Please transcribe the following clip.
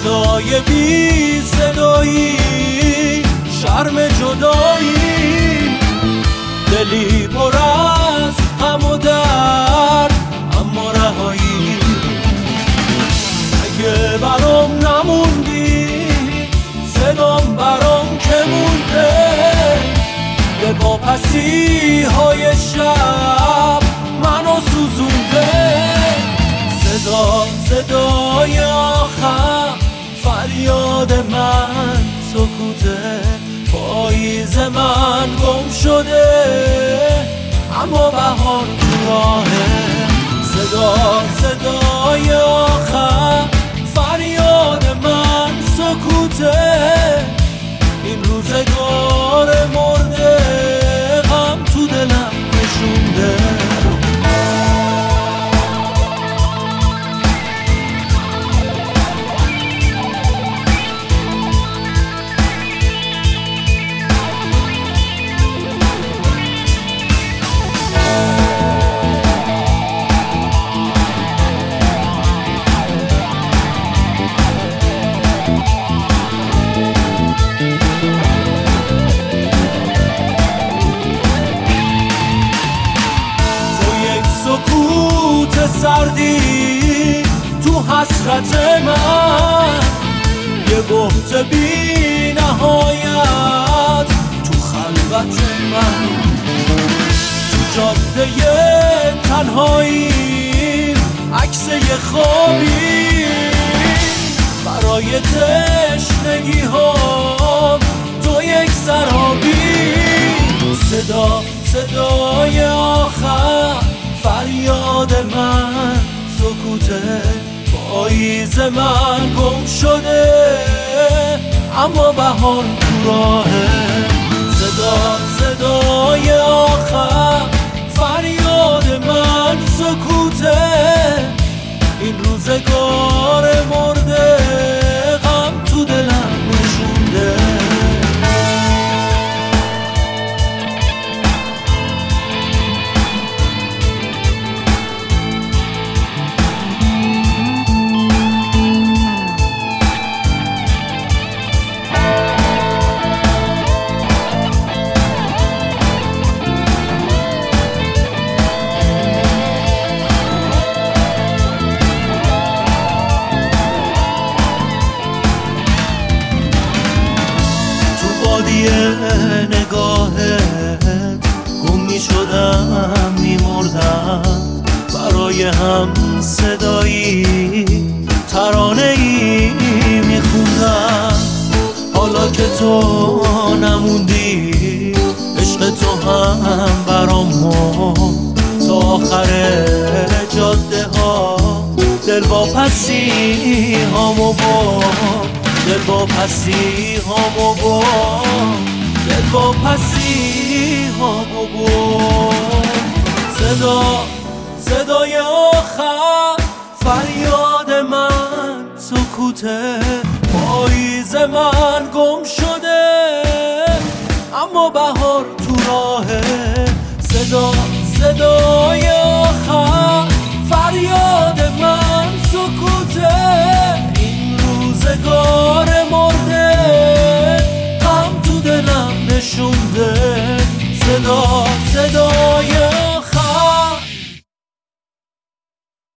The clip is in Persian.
صدای بی صدایی، شرم جدایی، دلی پر از غم و درد اما رهایی. اگه برام نموندی صدام برام که مونده، به واپسی های شب منو سوزونده. صدای آخر فریاد من سکوته، پاییز من گم شده اما بهار تو راهه. صدای آخر فریاد من سکوته، این روزگار مرده غم تو دلم نشونده. سردی تو حسرت من، یه بهت بی نهایت تو خلوت من، تو جاده تنهایی عکس یه خوابی، برای تشنگی ها تو یک سرابی. صدای آخر فریاد من سکوته، پاییز من گم شده اما بهار تو راهه. صدای آخر فریاد من سکوته، این روزگار مرده غم تو دلم نشونده. نگاهت گم می شدم می مردم، برای هم صدایی ترانه ای می خوندم. حالا که تو نموندی عشق تو هم برام مرد، تا آخر جاده ها دل واپسی هامو برد، دل واپسی هامو برد، دل واپسی هامو برد. صدای آخر فریاد من سکوته، پاییز من گم شده اما بهار تو راهه. صدای